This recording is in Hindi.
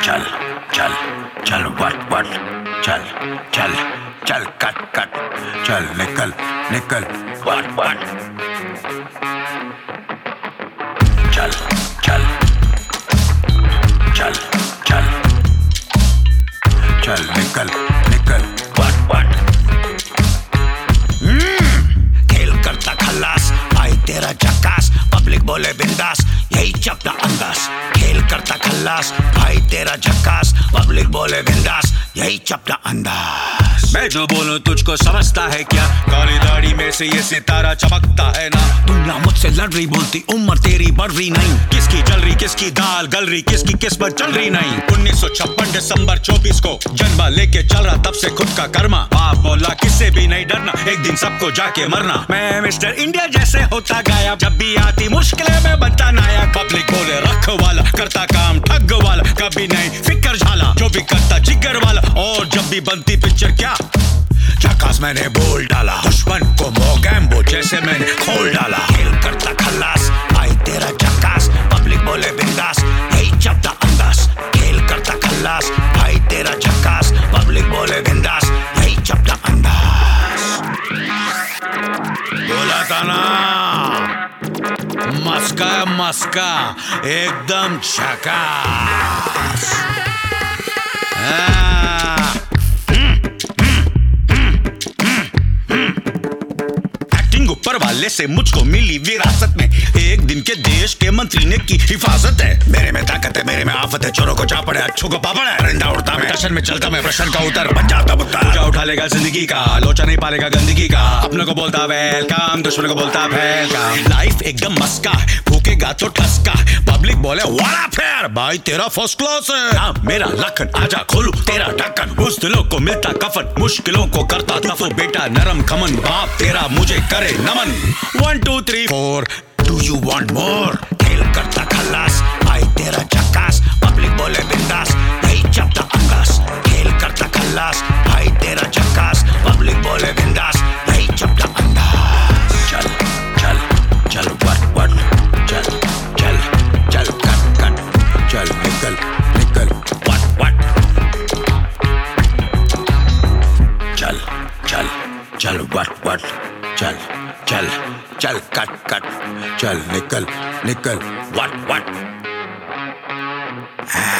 चल चल चल वट चल चल चल कट चल निकल वट चल चल चल चल चल निकल वट खेल करता खल्लास भाई तेरा झक्कास पब्लिक बोले बिंदास यही चपटा अंदाज खेल करता खल्लास भाई तेरा झक्कास पब्लिक बोले बिंदास यही चपटा अंदाज मैं जो बोलूं तुझको समझता है क्या? काली दाढ़ी में से ये सितारा चमकता है ना। दुनिया मुझसे लड़ रही बोलती उम्र तेरी बढ़ रही नहीं। किसकी जल रही किसकी दाल गल रही किसकी किस्मत चल रही नहीं। 1956 दिसंबर 24 को जन्मा लेके चल रहा तब से खुद का कर्मा। बाप बोला किससे भी नहीं डरना एक दिन सबको जाके मरना। मैं मिस्टर इंडिया जैसे होता गायब जब भी आती मुश्किलें में बनता नायक। पब्लिक बोले रख वाला करता काम ठग वाला कभी नहीं फिकर झाला जो भी करता जिगर वाला। और जब भी बनती पिक्चर क्या झकास मैंने बोल डाला दुश्मन को मोगैम्बो जैसे मैंने खोल डाला। खेल करता खल्लास भाई तेरा झक्कास पब्लिक बोले बिंदास यही चपटा अंदाज खेल करता खल्लास भाई तेरा झक्कास पब्लिक बोले बिंदास यही चपटा अंदाज। बोला था ना मस्का एकदम झकास। ऊपर वाले से मुझको मिली विरासत में एक दिन के देश के मंत्री ने की हिफाजत है। मेरे में ताकत है मेरे में आफत है चोरों को जा पड़े अच्छों को पापड़ है। परिंदा उड़ता मैं दर्शन में चलता मैं प्रश्न का उत्तर बन जाता बुत्ता। पूजा उठा लेगा जिंदगी का लोचा नहीं पालेगा गंदगी का। अपने को बोलता वेलकम दुश्मन को बोलता वेलकम। लाइफ एकदम मस्का फूकेगा तो ठसका पब्लिक बोले वाला फेयर भाई तेरा फर्स्ट क्लास है। ना मेरा लखन आजा खोलू तेरा ढक्कन बुज़दिलों को मिलता कफन मुश्किलों को करता दफन। बेटा नरम खमन बाप तेरा मुझे करे नमन। 1 2 3 4 Do you want more? खेल करता खल्लास भाई तेरा झक्कास पब्लिक बोले बिंदास यही चपटा अंदाज खेल करता खल्लास भाई तेरा झक्कास पब्लिक बोले बिंदास यही चपटा अंदाज। चल चल चल वट चल चल चल कट चल निकल वट चल चल चल वट चल चल चल कट चल निकल वट